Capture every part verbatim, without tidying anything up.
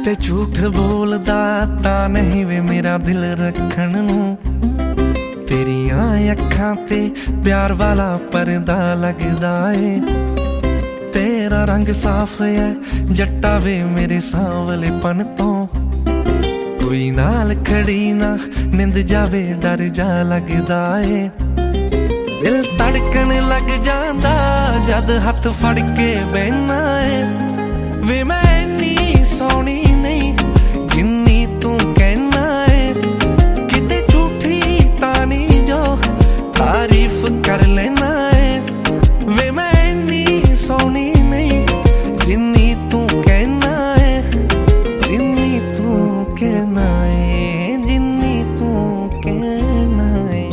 किते झूठ बोलदा तां नहीं वे मेरा दिल रखण नूं। तेरियां अखां ते प्यार वाला पर्दा लगदा ए। तेरा रंग साफ है जट्टा वे मेरे सांवलेपन तो। कोई नाल खड़ी ना निंद जावे डर जा लगदा ए। दिल धड़कन लग जांदा जद हथ फड़ के बहना है। वे मैं इन्नी सोहनी नहीं जिन्नी तू कहना है। किते झूठी तानी जो तारीफ कर लेना है। वे मैं इन्नी सोहनी नहीं जिन्नी तू कहना है। जिन्नी तू कहना है जिन्नी तू कहना है।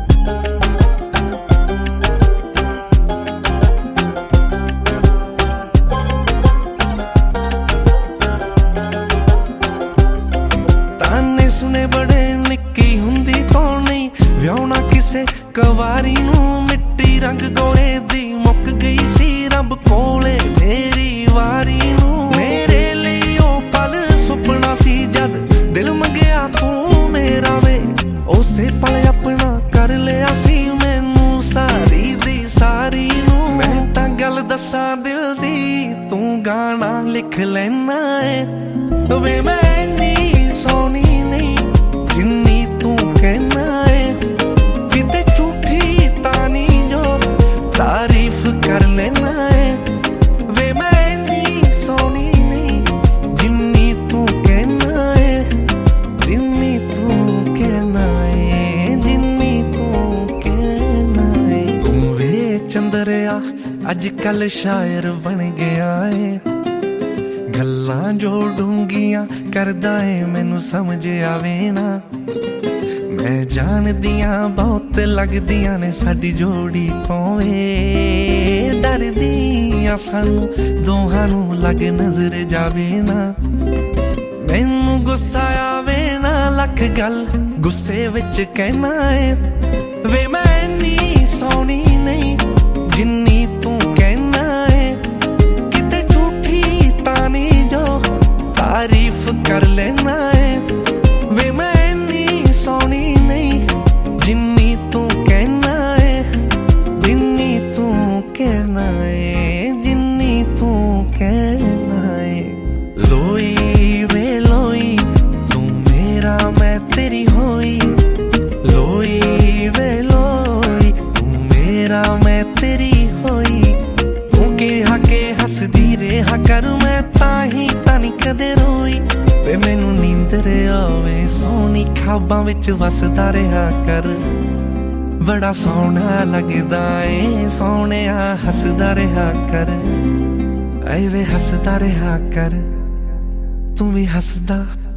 ताने सुने बड़े निक्की हुंदी तो नहीं व्याहुणा किसे कवारी नूं। मिट्टी रंग गोले दी मुक गई सी रब कोले मेरी वारी नूं। मेरे लिए ओ पल सुपना सी जद दिल मंगया तू मेरा वे। उसे पल अपना कर लिया सी मैनू सारी दी सारी नूं। मैं तां गल दसां दिल दी तू गाना लिख लेना है। वे मैं इन्नी सोहनी नहीं जिन्नी तू कहना है। किते झूठी तानी जो तारीफ कर लेना है। वे मैं इन्नी सोहनी नहीं जिन्नी तू कहना है। जिन्नी तू कहना है जिन्नी तू कहना है। तू वे चंद्रिया अज कल शायर बन गया है। गल्लां जो डूंगियां करदा है मैनू समझ आवे ना। मैं जानदियां बहुत लगदियां ने साडी जोड़ी तोवे। डरदियां सानू दोहां नू लग नजर जावे ना। मैनू गुस्सा आवे ना लख गल गुस्से विच कहना है। वे मैं इन्नी सोहनी नहीं जिन्नी तू कहना है। किते झूठी तानी जो तारीफ कर लेना है। वे मैं इन्नी सोहनी नहीं जिन्नी तू कहना है। जिन्नी तू कहना है जिन्नी तू कहना है। लोई वे लोई तू मेरा मैं तेरी होई। लोई वे लोई तू मेरा मैं तेरी होई। तू कहा के हसदी रेहा कर मैं ताही तानी कदे रोई। वे मैनू नींदर आवे सोहनी ख्वाबां विच वसदा रहा कर। बड़ा सोहना लगदा ए सोहणिया हसदा रहा कर। ऐ वे हसदा रहा कर तू भी हसदा